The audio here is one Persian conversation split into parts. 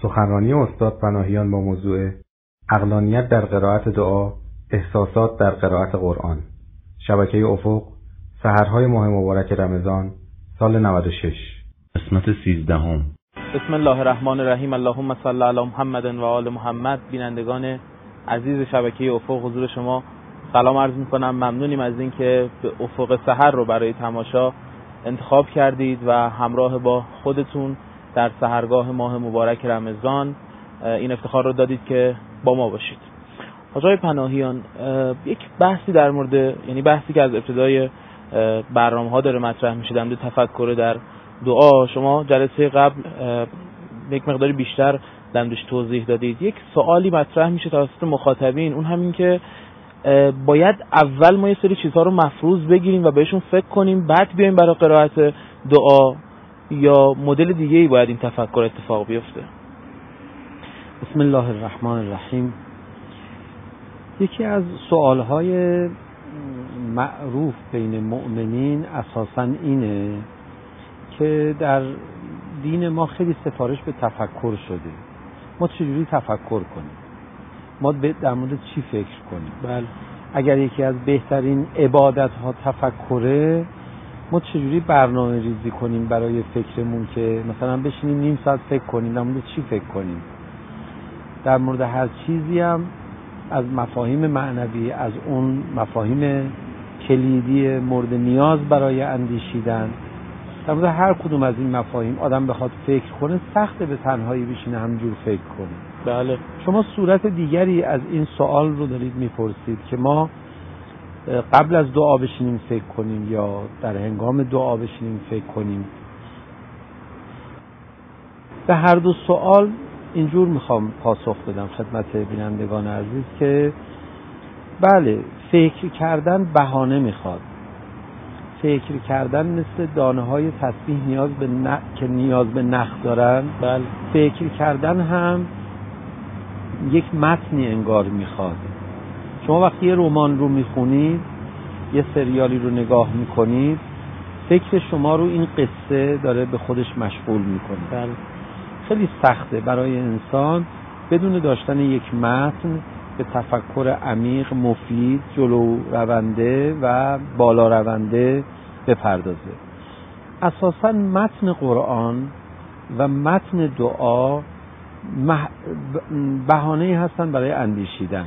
سخنرانی استاد پناهیان با موضوع عقلانیت در قرائت دعا، احساسات در قرائت قرآن، شبکه افق، سحرهای ماه مبارک رمضان، سال 96. قسمت 13. بسم الله الرحمن الرحیم. اللهم صل علی محمد و آل محمد. بینندگان عزیز شبکه افق، حضور شما سلام عرض می‌کنم. ممنونیم از اینکه به افق سحر رو برای تماشا انتخاب کردید و همراه با خودتون در سحرگاه ماه مبارک رمضان این افتخار رو دادید که با ما باشید. آقای پناهیان، یک بحثی در مورد، یعنی بحثی که از ابتدای برنامه‌ها داره مطرح میشه، در مورد تفکر در دعا. شما جلسه قبل یک مقدار بیشتر در موردش توضیح دادید. یک سوالی مطرح میشه توسط مخاطبین، اون همین که باید اول ما یه سری چیزها رو مفروض بگیریم و بهشون فکر کنیم بعد بیایم برای قرائت دعا، یا مدل دیگه‌ای باید این تفکر اتفاق بیفته؟ بسم الله الرحمن الرحیم. یکی از سوالهای معروف بین مؤمنین اساساً اینه که در دین ما خیلی سفارش به تفکر شده. ما چجوری تفکر کنیم؟ ما در مورد چی فکر کنیم؟ بله. اگر یکی از بهترین عبادت‌ها تفکره، ما چجوری برنامه ریزی کنیم برای فکرمون که مثلا بشینیم نیم ساعت فکر کنیم، در مورد چی فکر کنیم؟ در مورد هر چیزی هم از مفاهیم معنوی، از اون مفاهیم کلیدی مورد نیاز برای اندیشیدن، در مورد هر کدوم از این مفاهیم آدم بخواد فکر کنه سخته به تنهایی بشینه همجور فکر کنه. بله. شما صورت دیگری از این سوال رو دارید میپرسید که ما قبل از دعا بشینیم فکر کنیم یا در هنگام دعا بشینیم فکر کنیم. به هر دو سوال اینجور میخوام پاسخ بدم خدمت بینندگان عزیز که بله، فکر کردن بهانه میخواد. فکر کردن مثل دانه های تسبیح که نیاز به نخ دارن. بله. فکر کردن هم یک متنی انگار میخواد. شما وقتی یه رمان رو میخونید، یه سریالی رو نگاه میکنید، فکر شما رو این قصه داره به خودش مشغول میکنه. بله. خیلی سخته برای انسان بدون داشتن یک متن به تفکر عمیق، مفید، جلو رونده و بالا رونده بپردازه. اساساً متن قرآن و متن دعا بهانه‌ای هستن برای اندیشیدن.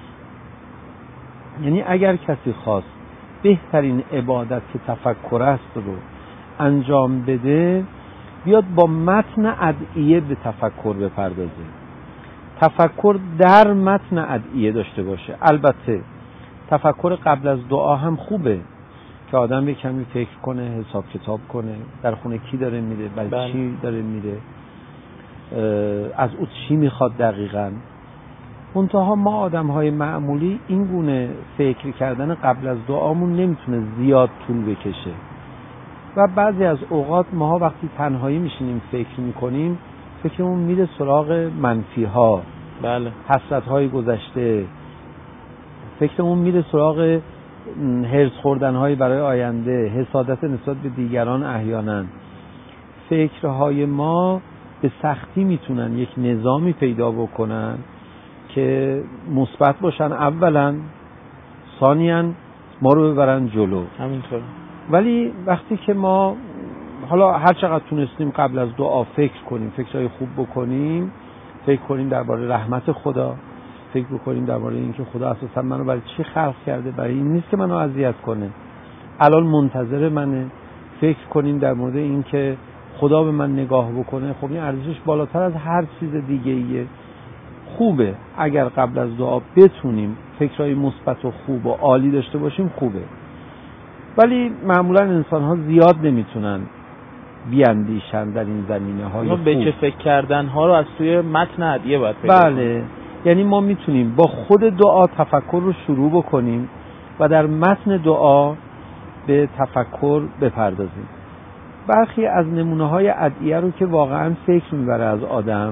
یعنی اگر کسی خواست بهترین عبادت که تفکر است رو انجام بده، بیاد با متن ادعیه به تفکر بپردازه، تفکر در متن ادعیه داشته باشه. البته تفکر قبل از دعا هم خوبه که آدم یک کمی فکر کنه، حساب کتاب کنه، در خونه کی داره میره، برای چی داره میره، از او چی میخواد دقیقاً. منتها ما آدم‌های معمولی این گونه فکر کردن قبل از دعامون نمیتونه زیاد طول بکشه و بعضی از اوقات ماها وقتی تنهایی میشینیم فکر میکنیم، فکرمون میره سراغ منفی‌ها. بله. حسرت‌های گذشته. فکرمون میره سراغ هرس خوردن‌های برای آینده، حسادت نسبت به دیگران. احیانا فکرهای ما به سختی میتونن یک نظامی پیدا بکنن که مثبت باشن، اولا، ثانیاً ما رو ببرن جلو. همینطور. ولی وقتی که ما حالا هر چقدر تونستیم قبل از دعا فکر کنیم، فکرهای خوب بکنیم، فکر کنیم درباره رحمت خدا، فکر بکنیم درباره اینکه خدا اساسا منو برای چی خلق کرده، برای این نیست که منو اذیت کنه، الان منتظر منه. فکر کنیم در مورد اینکه خدا به من نگاه بکنه. خب این ارزشش بالاتر از هر چیز دیگه ایه. خوبه اگر قبل از دعا بتونیم فکرهای مثبت و خوب و عالی داشته باشیم، خوبه. ولی معمولا انسان ها زیاد نمیتونن بیاندیشن در این زمینه های خوب. به چه فکر کردن ها رو از توی متن ادعیه باید پیدا کنیم. بله. یعنی ما میتونیم با خود دعا تفکر رو شروع بکنیم و در متن دعا به تفکر بپردازیم. برخی از نمونه های ادعیه رو که واقعا فکر میبره از آدم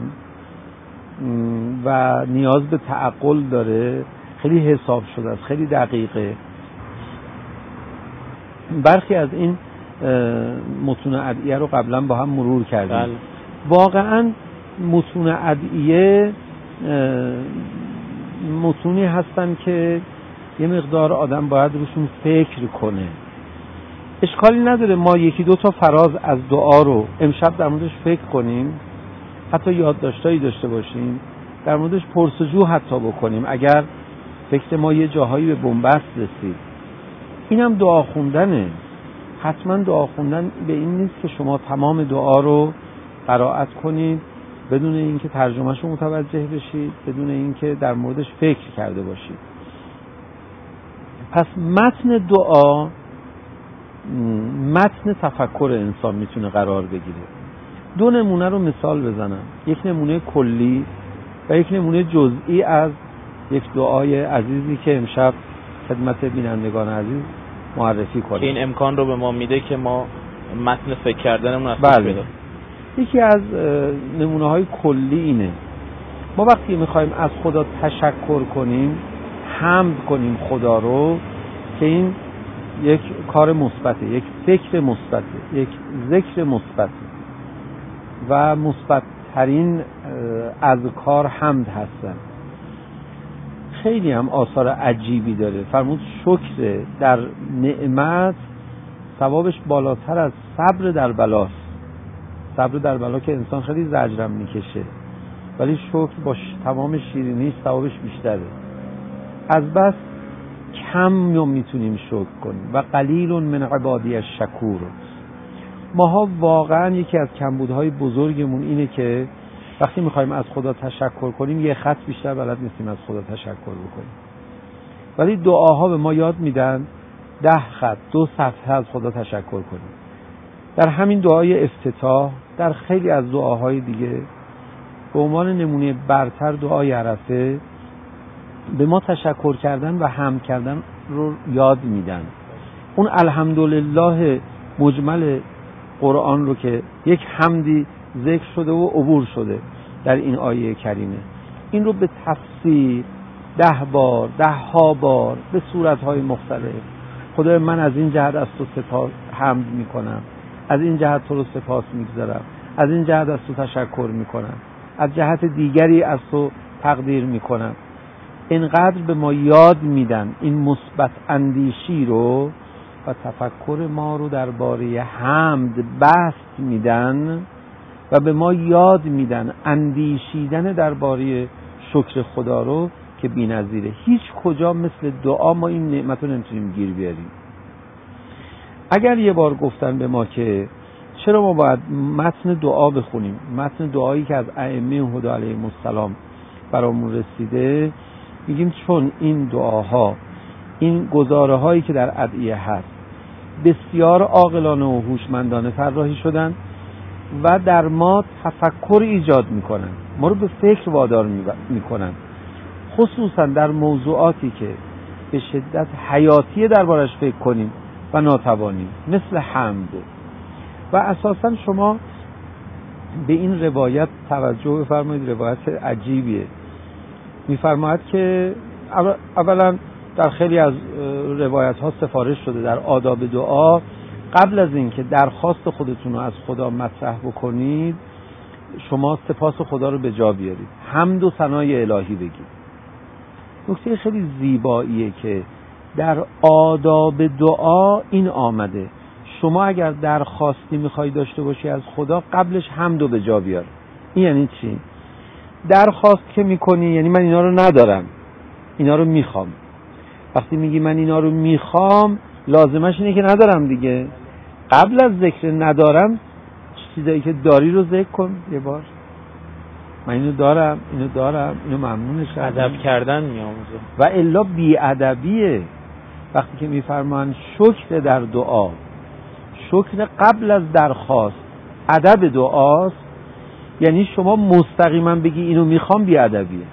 و نیاز به تعقل داره، خیلی حساب شده است، خیلی دقیقه. برخی از این متون ادعیه رو قبلا با هم مرور کردیم. بله. واقعا متون ادعیه متونی هستن که یه مقدار آدم باید روشون فکر کنه. اشکالی نداره ما یکی دو تا فراز از دعا رو امشب در موردش فکر کنیم، حتی یادداشتایی داشته باشیم، در موردش پرسجو حتی بکنیم اگر فکر ما یه جاهایی به بنبست رسید. اینم دعا خوندنه. حتما دعا خوندن به این نیست که شما تمام دعا رو قرائت کنید بدون اینکه ترجمه‌اش رو متوجه بشید، بدون اینکه در موردش فکر کرده باشید. پس متن دعا متن تفکر انسان میتونه قرار بگیره. دو نمونه رو مثال بزنم، یک نمونه کلی و یک نمونه جزئی از یک دعای عزیزی که امشب خدمت بینندگان عزیز معرفی کنیم. که این امکان رو به ما میده که ما متن فکر کردنمون از بله. یکی از نمونه های کلی اینه، ما وقتی میخوایم از خدا تشکر کنیم، حمد کنیم خدا رو، که این یک کار مثبته، یک فکر مثبته، یک ذکر مثبته و مثبت ترین اذکار حمد هستن. خیلی هم آثار عجیبی داره. فرمود شکر در نعمت ثوابش بالاتر از صبر در بلاست. صبر در بلا که انسان خیلی زجرم میکشه، ولی شکر با تمام شیرینیش ثوابش بیشتره. از بس کم میتونیم شکر کنیم و قلیل من عبادی الشکور. ماها واقعا یکی از کمبودهای بزرگمون اینه که وقتی میخوایم از خدا تشکر کنیم یه خط بیشتر بلد نیستیم از خدا تشکر بکنیم، ولی دعاها به ما یاد میدن 10 خط 2 صفحه از خدا تشکر کنیم. در همین دعای افتتاح، در خیلی از دعاهای دیگه به عنوان نمونه برتر دعای عرفه به ما تشکر کردن و حمد کردن رو یاد میدن. اون الحمدلله مجمل قرآن رو که یک حمدی ذکر شده و عبور شده در این آیه کریمه، این رو به تفسیر 10 بار 10 بار به صورتهای مختلف، خدای من از این جهت از تو سپاس حمد میکنم، از این جهت تو رو سپاس میگذارم، از این جهت از تو تشکر میکنم، از جهت دیگری از تو تقدیر میکنم. اینقدر به ما یاد میدن این مثبت اندیشی رو و تفکر ما رو درباره حمد بست میدن و به ما یاد میدن اندیشیدن درباره شکر خدا رو که بی‌نظیره. هیچ کجا مثل دعا ما این نعمت رو نمیتونیم گیر بیاریم. اگر یه بار گفتن به ما که چرا ما باید متن دعا بخونیم، متن دعایی که از ائمه هدی علیهم السلام برامون رسیده، میگیم چون این دعاها، این گزاره هایی که در ادعیه هست بسیار عاقلانه و هوشمندانه طراحی شدن و در ما تفکر ایجاد میکنن، ما رو به فکر وادار میکنن، خصوصا در موضوعاتی که به شدت حیاتی دربارش فکر کنیم و ناتوانیم، مثل حمد. و اساسا شما به این روایت توجه بفرمایید، روایت عجیبیه. میفرماید که اولا در خیلی از روایت ها سفارش شده در آداب دعا قبل از این که درخواست خودتون رو از خدا مطرح بکنید شما سپاس خدا رو به جا بیارید، حمد و ثنای الهی بگید. نکته خیلی زیباییه که در آداب دعا این آمده، شما اگر درخواستی میخوای داشته باشی از خدا قبلش حمد رو به جا بیار. این یعنی چی؟ درخواست که میکنی یعنی من اینا رو ندارم، اینا رو میخوام. وقتی میگی من اینا رو میخوام لازمش اینه که ندارم دیگه. قبل از ذکر ندارم چیزایی که داری رو ذکر کن یه بار. من اینو دارم، اینو ممنونش. ادب کردن میآموزه و الا بی‌ادبیه. وقتی که میفرمان شکر در دعا، شکر قبل از درخواست ادب دعاست، یعنی شما مستقیما بگی اینو میخوام بی‌ادبیه.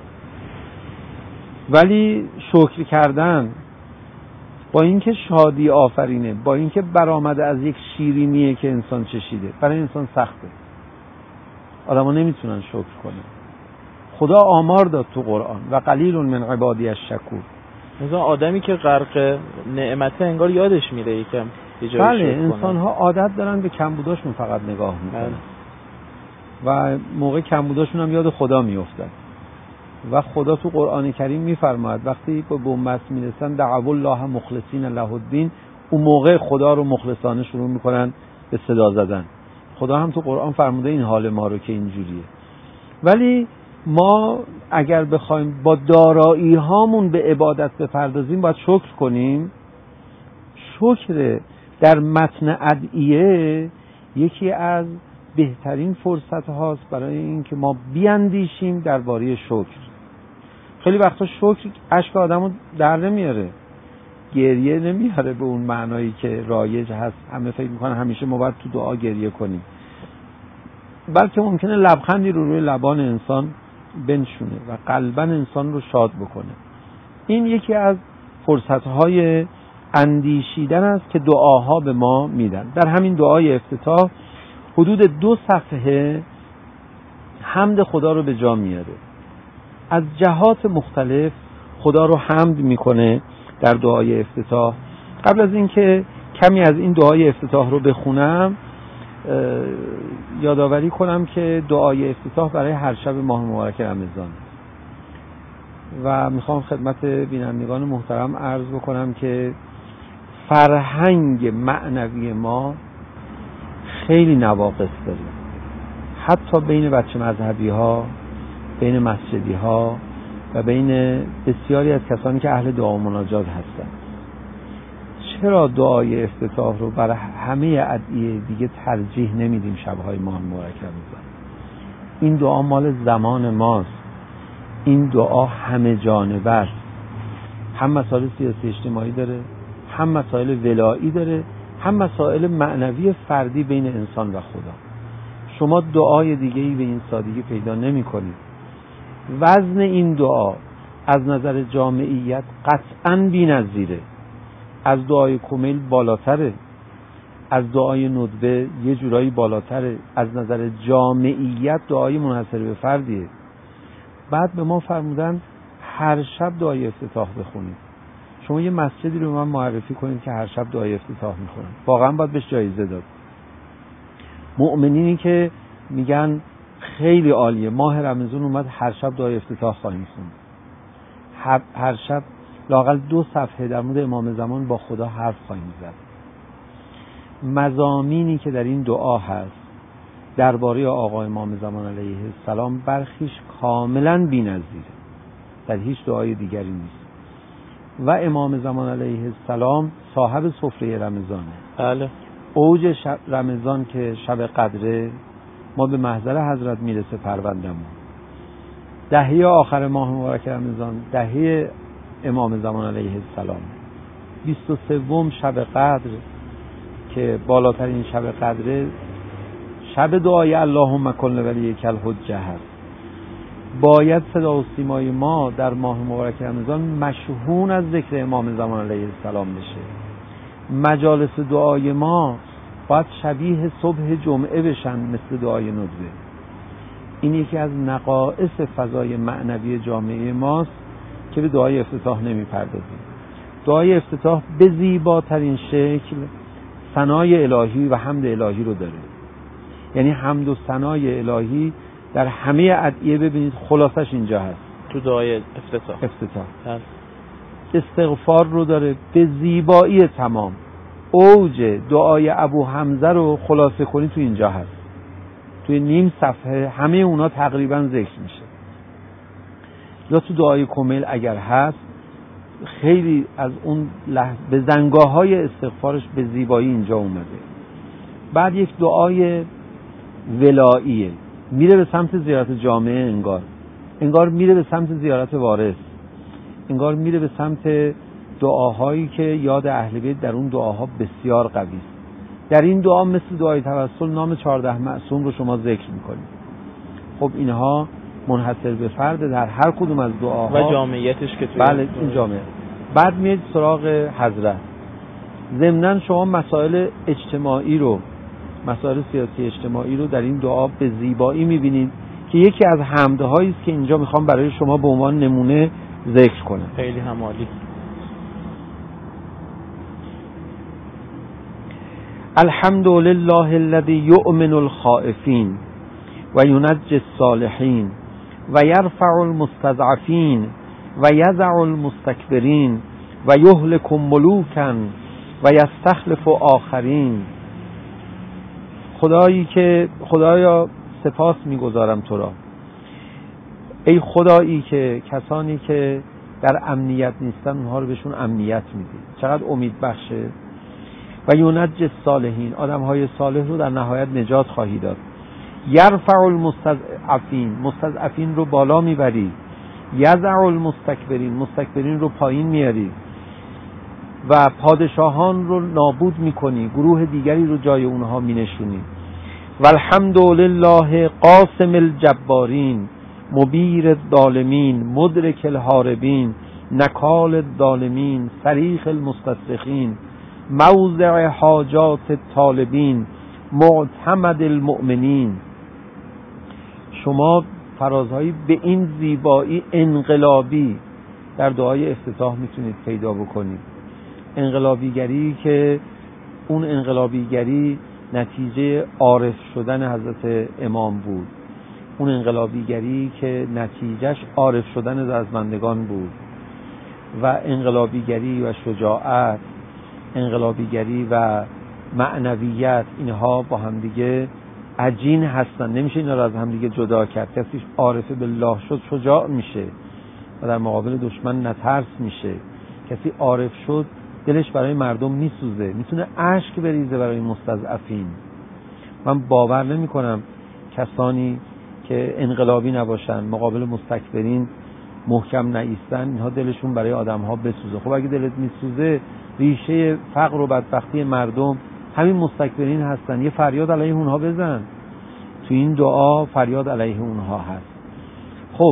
ولی شکر کردن با اینکه شادی آفرینه، با اینکه برآمده از یک شیرینیه که انسان چشیده، برای انسان سخته، آدم‌ها نمیتونن شکر کنن. خدا آمار داد تو قرآن و قلیل من عبادی الشکور. مثلا آدمی که غرق نعمته انگار یادش میره یکم یه جایی بله، انسان ها عادت دارن به کمبوداشون فقط نگاه میکنن. و موقع کمبوداشون هم یاد خدا میافتن و خدا تو قرآن کریم میفرماید وقتی به بنبست میرسن دعوا الله مخلصین له الدین، اون موقع خدا رو مخلصانه شروع میکنن به صدا زدن. خدا هم تو قرآن فرموده این حال ما رو که اینجوریه. ولی ما اگر بخوایم با دارایی هامون به عبادت بپردازیم باید شکر کنیم. شکر در متن ادعیه یکی از بهترین فرصت هاست برای اینکه ما بیاندیشیم درباره شکر. خیلی وقتا شکر اشک آدمو در نمیاره، گریه نمیاره به اون معنایی که رایج هست. همه فکر میکنن همیشه ما باید تو دعا گریه کنیم، بلکه ممکنه لبخندی رو روی لبان انسان بنشونه و قلباً انسان رو شاد بکنه. این یکی از فرصت‌های اندیشیدن است که دعاها به ما میدن. در همین دعای افتتاح حدود 2 صفحه حمد خدا رو به جا میاره. از جهات مختلف خدا رو حمد میکنه در دعای افتتاح. قبل از اینکه کمی از این دعای افتتاح رو بخونم، یادآوری کنم که دعای افتتاح برای هر شب ماه مبارک رمضان و میخوام خدمت بینندگان محترم عرض بکنم که فرهنگ معنوی ما خیلی نواقص داره، حتی بین بچه مذهبی ها، بین مسجدی ها و بین بسیاری از کسانی که اهل دعا و مناجات هستند. چرا دعای افتتاح رو برای همه ادعیه دیگه ترجیح نمیدیم شبهای ماه مبارک رمضان؟ این دعا مال زمان ماست. این دعا همه جانبه است. هم مسائل سیاسی اجتماعی داره، هم مسائل ولایی داره، هم مسائل معنوی فردی بین انسان و خدا. شما دعای دیگه‌ای به این سادگی پیدا نمی‌کنید. وزن این دعا از نظر جامعیت قطعاً بی‌نظیره. از دعای کمیل بالاتره، از دعای ندبه یه جورایی بالاتره. از نظر جامعیت دعای منحصر به فردیه. بعد به ما فرمودن هر شب دعای افتتاح بخونید. شما یه مسجدی رو من معرفی کنید که هر شب دعای افتتاح میخونن، واقعا باید بهش جایزه داد. مؤمنینی که میگن خیلی عالیه، ماه رمضان اومد هر شب دعای افتتاح خواهیم خوند، هر شب لااقل 2 صفحه در مورد امام زمان با خدا حرف خواهیم زد. مضامینی که در این دعا هست درباره آقا امام زمان علیه السلام برخیش کاملا بی‌نظیره، در هیچ دعای دیگری نیست. و امام زمان علیه السلام صاحب سفره رمضانه. بله. اوج رمضان که شب قدره، ما به محضر حضرت میرسه پروندمون. دهه آخر ماه مبارک رمضان دهه امام زمان علیه السلام. 23 شب قدر که بالاترین شب قدره، شب دعای اللهم کن لولیک الحجه هست. باید صدا و سیمای ما در ماه مبارک رمضان مشحون از ذکر امام زمان علیه السلام بشه. مجالس دعای ما باید شبیه صبح جمعه بشن مثل دعای ندبه. این یکی از نقائص فضای معنوی جامعه ماست که به دعای افتتاح نمی پردازیم. دعای افتتاح به زیباترین شکل ثنای الهی و حمد الهی رو داره. یعنی حمد و ثنای الهی در همه ادعیه ببینید خلاصش اینجا هست تو دعای افتتاح. استغفار رو داره به زیبایی تمام. اوج دعای ابو حمزه رو خلاصه کنی تو اینجا هست، توی نیم صفحه همه اونا تقریبا ذکر میشه. یا تو دعای کمیل اگر هست خیلی از اون به زنگاه‌های استغفارش به زیبایی اینجا اومده. بعد یک دعای ولاییه، میره به سمت زیارت جامعه، انگار میره به سمت زیارت وارث، انگار میره به سمت دعاهایی که یاد اهل بیت در اون دعاها بسیار قوی است. در این دعا مثل دعای توسل نام 14 معصوم رو شما ذکر میکنید. خب اینها منحصر به فرد در هر کدوم از دعاها و جامعیتش که توی بله این جامعه. بعد میاد سراغ حضرت. ضمناً شما مسائل اجتماعی رو، مسائل سیاسی اجتماعی رو در این دعا به زیبایی میبینید که یکی از حمدهایی است که اینجا میخوام برای شما به عنوان نمونه ذکر کنم. خیلی هم عالی. الحمد لله الذی یؤمن الخائفین و ینجی الصالحین و یرفع المستضعفین و یضع المستکبرین و یهلک ملوکا و یستخلف آخرین. خدایا سپاس میگذارم تو را، ای خدایی که کسانی که در امنیت نیستن اونها رو بهشون امنیت میدی. چقدر امید بخشه. و یونج الصالحین، آدم های صالح رو در نهایت نجات خواهی داد. یرفع المستضعفین، مستضعفین رو بالا میبری. یضع المستکبرین، مستکبرین رو پایین میاری و پادشاهان رو نابود میکنی، گروه دیگری رو جای اونها مینشونی. والحمد لله قاسم الجبارین مبیر الظالمین مدرک الهاربین نکال الظالمین صریخ المستصرخین موضع حاجات الطالبین معتمد المؤمنین. شما فرازهایی به این زیبایی انقلابی در دعای افتتاح میتونید پیدا بکنید. انقلابیگری که اون انقلابیگری نتیجه عارف شدن حضرت امام بود، اون انقلابیگری که نتیجهش عارف شدن رزمندگان بود، و انقلابیگری و شجاعت، انقلابیگری و معنویت، اینها با هم دیگه عجین هستن، نمیشه اینا رو از هم دیگه جدا کرد. کسی عارف بالله شد شجاع میشه و در مقابل دشمن نترس میشه. کسی عارف شد دلش برای مردم میسوزه، میتونه اشک بریزه برای مستضعفین. من باور نمی کنم کسانی که انقلابی نباشن، مقابل مستکبرین محکم نایستن، اینها دلشون برای آدم ها بسوزه. خب اگه دلت میسوزه، ریشه فقر و بدبختی مردم همین مستکبرین هستن، یه فریاد علیه اونها بزن. تو این دعا فریاد علیه اونها هست. خب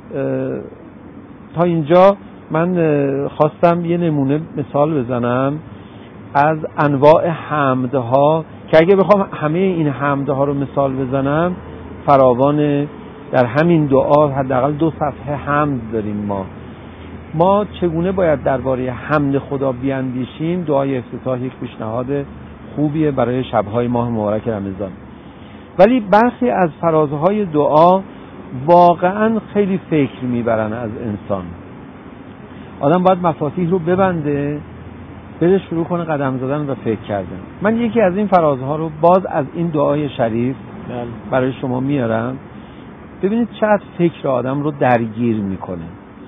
تا اینجا من خواستم یه نمونه مثال بزنم از انواع حمدها که اگه بخوام همه این حمدها رو مثال بزنم فراوان. در همین دعا حداقل 2 صفحه حمد داریم. ما چگونه باید درباره حمد خدا بیاندیشیم؟ دعای افتتاح یک پیشنهاد خوبیه برای شب‌های ماه مبارک رمضان. ولی برخی از فرازهای دعا واقعا خیلی فکر میبرن از انسان. آدم باید مفاتیح رو ببنده، بره شروع کنه قدم زدن و فکر کردن. من یکی از این فرازها رو باز از این دعای شریف برای شما میارم. ببینید چقدر فکر آدم رو درگیر میکنه.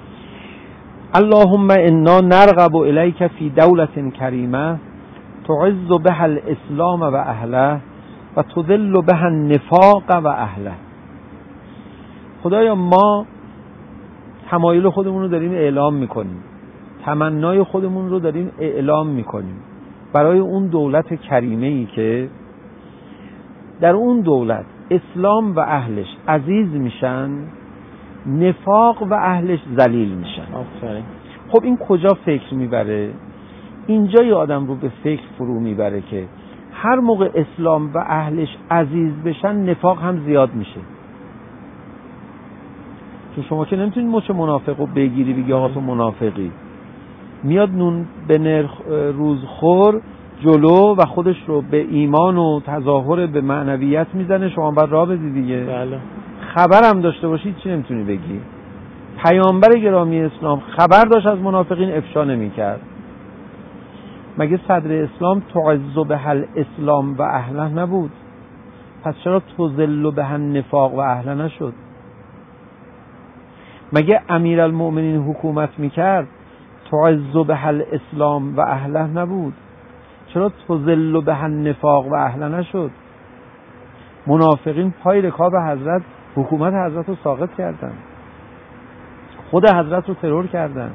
اللهم انا نرغب الیک فی دولة کریمه تعز بها الاسلام و اهله و تذل بها النفاق و اهله. خدایا ما تمایل خودمون رو داریم اعلام میکنیم، تمنای خودمون رو داریم اعلام میکنیم برای اون دولت کریمه‌ای که در اون دولت اسلام و اهلش عزیز میشن، نفاق و اهلش ذلیل میشن. خب این کجا فکر میبره؟ اینجا یه آدم رو به فکر فرو میبره که هر موقع اسلام و اهلش عزیز بشن نفاق هم زیاد میشه. چون شما که نمیتونید مچ منافق رو بگیری بگی آقا تو منافقی. میاد نون به نرخ روزخور جلو و خودش رو به ایمان و تظاهر به معنویت میزنه، شما باید راه بدی دیگه. بله. خبرم داشته باشید چی نمیتونی بگی. پیامبر گرامی اسلام خبر داشت از منافقین، افشا نمیکرد. مگه صدر اسلام تعز بها الاسلام و اهله نبود؟ پس چرا تذل بها النفاق و اهله نشد؟ مگه امیرالمؤمنین حکومت میکرد تعز بها الاسلام و اهله نبود؟ چرا تذل بها النفاق و اهله نشد؟ منافقین پای رکاب حضرت حکومت حضرت رو ساقط کردن، خود حضرت رو ترور کردن.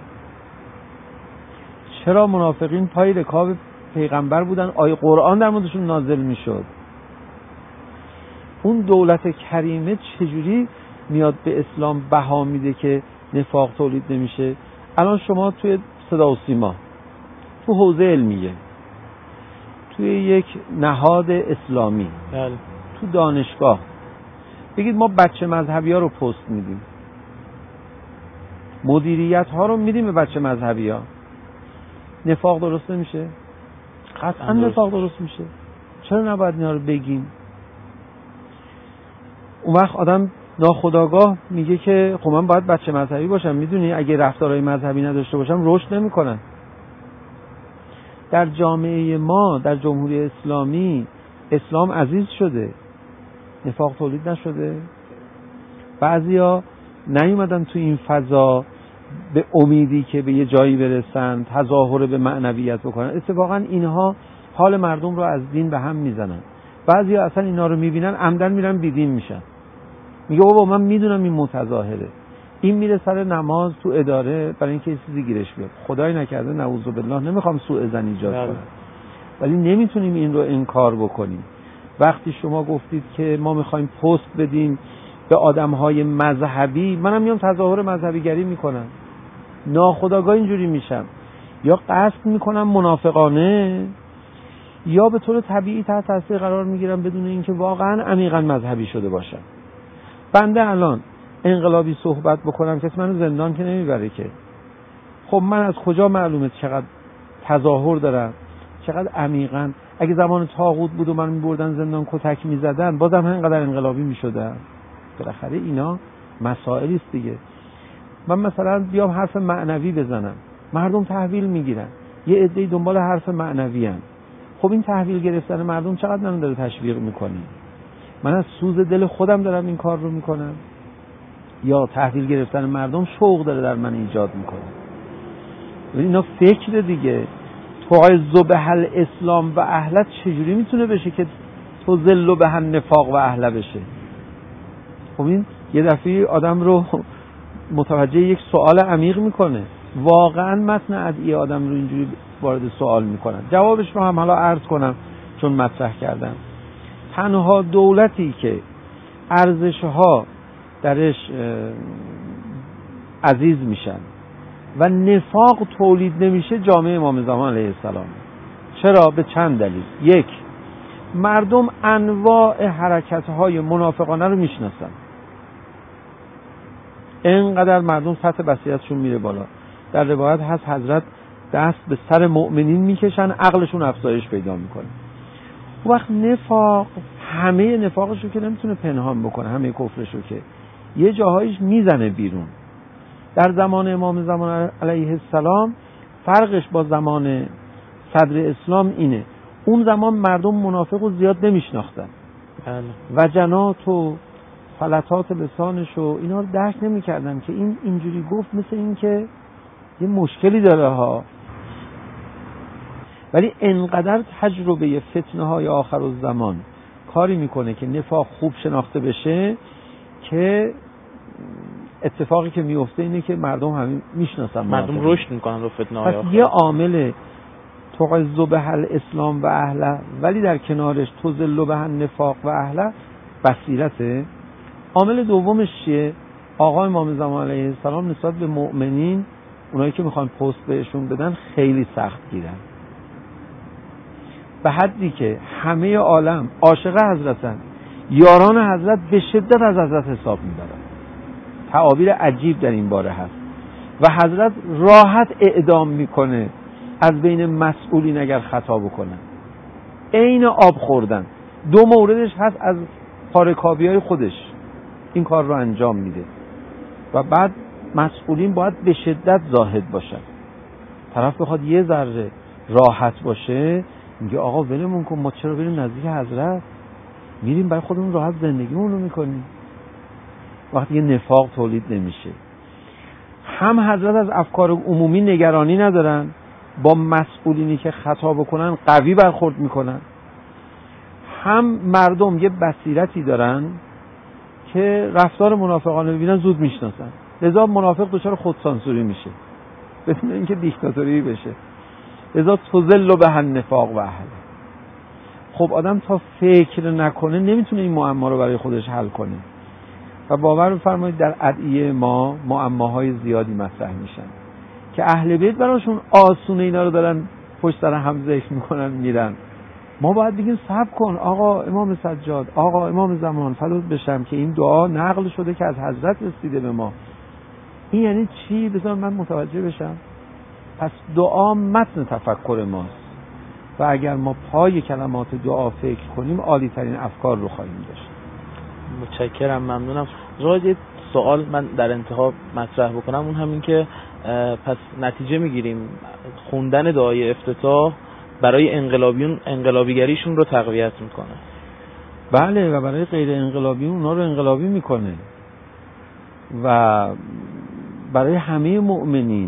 چرا منافقین پای رکاب پیغمبر بودن؟ آیه قرآن در موردشون نازل میشد. اون دولت کریمه چجوری میاد به اسلام بها میده که نفاق تولید نمیشه؟ الان شما توی صدا و سیما، تو حوزه علمیه، توی یک نهاد اسلامی، تو دانشگاه، بگید ما بچه مذهبی ها رو پست میدیم، مدیریت ها رو میدیم به بچه مذهبی ها، نفاق درست نمیشه؟ قطعا نفاق درست میشه. چرا نباید اینا رو بگیم؟ اون وقت آدم ناخودآگاه میگه که خب من باید بچه مذهبی باشم. میدونی اگه رفتارهای مذهبی نداشته باشم رشد نمیکنم. در جامعه ما، در جمهوری اسلامی، اسلام عزیز شده، نفاق تولید نشده. بعضیا نیومدن تو این فضا به امیدی که به یه جایی برسن، تظاهر به معنویت بکنن. اتفاقا اینها حال مردم رو از دین به هم میزنن. بعضیا اصلا اینا رو میبینن عمدن میرن بیدین میشن. میگه بابا من میدونم این متظاهره، این میره سر نماز تو اداره برای اینکه چیزی گیرش بیاد. خدای نکرده نعوذ بالله، نمیخوام سوء ظن ایجاد کنم، ولی نمیتونیم این رو انکار بکنیم. وقتی شما گفتید که ما میخوایم پست بدیم به آدمهای مذهبی، منم میام تظاهر مذهبی گری میکنم، ناخودآگاه اینجوری میشم، یا قصد میکنم منافقانه، یا به طور طبیعی تحت تاثیر قرار میگیرم بدون اینکه واقعا عمیقا مذهبی شده باشم. بنده الان انقلابی صحبت بکنم کسی منو زندان که نمیبره که. خب من از کجا معلومه چقدر تظاهر دارم، چقدر عمیقا؟ اگه زمان طاغوت بود و من میبردن زندان کتک میزدن بازم اینقدر انقلابی میشدم؟ بالاخره اینا مسائلی است دیگه. من مثلا بیام حرف معنوی بزنم، مردم تحویل میگیرن، یه عده‌ای دنبال حرف معنوی ان. خب این تحویل گرفتن مردم چقدر منو داره تشویق میکنه؟ من از سوز دل خودم دارم این کار رو میکنم، یا تحویل گرفتن مردم شوق داره در من ایجاد میکنه؟ اینا فکر دیگه. تعز به الاسلام و اهل چجوری میتونه بشه که تذل به النفاق و اهل بشه؟ خب این یه دفعه آدم رو متوجه یک سوال عمیق میکنه. واقعا متن ادعیه آدم رو اینجوری وارد سوال میکنن. جوابش رو هم حالا عرض کنم چون مطرح کردم. تنها دولتی که ارزش‌ها درش عزیز میشن و نفاق تولید نمیشه جامعه امام زمان علیه السلام. چرا؟ به چند دلیل. یک، مردم انواع حرکت‌های منافقانه رو میشناسن. اینقدر مردم سطح بصیرتشون میره بالا. در روایت هست حضرت دست به سر مؤمنین میکشن، عقلشون افزایش پیدا میکنه. وقت نفاق، همه نفاقشو که نمیتونه پنهان بکنه، همه کفرشو که یه جاهایش میزنه بیرون. در زمان امام زمان علیه السلام فرقش با زمان صدر اسلام اینه، اون زمان مردم منافق رو زیاد نمیشناختن، وجنات و فلتات لسانش و اینا رو درک نمیکردن که این اینجوری گفت مثل این که یه مشکلی داره ها. ولی انقدر تجربه فتنه های آخر الزمان کاری میکنه که نفاق خوب شناخته بشه که اتفاقی که میفته اینه که مردم همین میشناسن، مردم رشد میکنن رو فتنه های آخر. پس یه عامل تعز به الاسلام و اهله، ولی در کنارش تذل به النفاق و اهله بصیرته. عامل دومش چیه؟ آقا امام زمان علیه السلام نسبت به مؤمنین، اونایی که میخوان پست بهشون بدن، خیلی سخت گیرن، به حدی که همه عالم عاشق حضرتن، یاران حضرت به شدت از حضرت حساب میبرن. تعابیر عجیب در این باره هست. و حضرت راحت اعدام میکنه از بین مسئولین اگر خطا بکنن. عین آب خوردن. دو موردش هست از پارکابیای خودش این کار رو انجام میده. و بعد مسئولین باید به شدت زاهد باشن. طرف بخواد یه ذره راحت باشه، میگه آقا ولمون کن، ما چرا بریم نزدیک حضرت؟ میریم برای خودمون راحت زندگیمون رو میکنیم. وقتی یه نفاق تولید نمیشه. هم حضرت از افکار عمومی نگرانی ندارن، با مسئولینی که خطا بکنن قوی برخورد میکنن. هم مردم یه بصیرتی دارن که رفتار منافقانه ببینن زود میشناسن، لذا منافق دچار خودسانسوری میشه بدون اینکه دیکتاتوری بشه. لذا تذل به النفاق و اهله. خب آدم تا فکر نکنه نمیتونه این معما رو برای خودش حل کنه. و باور بفرمایید در ادعیه ما معماهای زیادی مطرح میشن که اهل بیت براشون آسونه اینا رو دارن پشت سر هم ذکر میکنن میرن. ما باید بگیم صبر کن آقا امام سجاد، آقا امام زمان، فدات بشم که این دعا نقل شده که از حضرت رسیده به ما. این یعنی چی؟ بذار من متوجه بشم. پس دعا متن تفکر ماست و اگر ما پای کلمات دعا فکر کنیم عالی ترین افکار رو خواهیم داشت. متشکرم، ممنونم. یه سوال من در انتها مطرح بکنم، اون همین که پس نتیجه میگیریم خوندن دعای افتتاح برای انقلابیون انقلابیگریشون رو تقویت میکنه. بله، و برای غیر انقلابیون اونا رو انقلابی میکنه و برای همه مؤمنین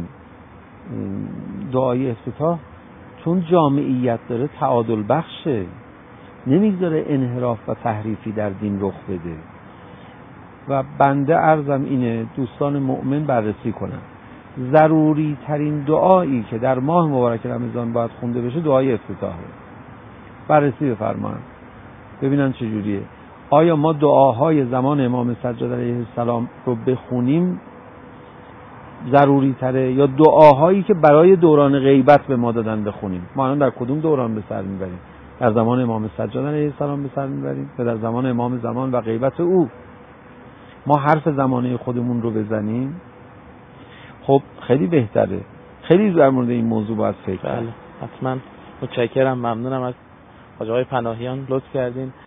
دعای افتتاح چون جامعیت داره تعادل بخشه، نمیگذاره انحراف و تحریفی در دین رخ بده. و بنده عرضم اینه دوستان مؤمن بررسی کنن ضروری ترین دعایی که در ماه مبارک رمضان باید خونده بشه دعای افتتاحه. بررسی بفرمایید ببینن چجوریه. آیا ما دعاهای زمان امام سجاد علیه السلام رو بخونیم ضروری تره یا دعاهایی که برای دوران غیبت به ما دادن بخونیم؟ ما الان در کدوم دوران به سر میبریم؟ در زمان امام سجاد علیه السلام به سر میبریم یا در زمان امام زمان و غیبت او؟ ما حرف زمانه خودمون رو بزنیم؟ خب خیلی بهتره. خیلی در مورد این موضوع باید فکر کنیم. حتما. متشکرم، ممنونم از حاج آقای پناهیان، لطف کردین.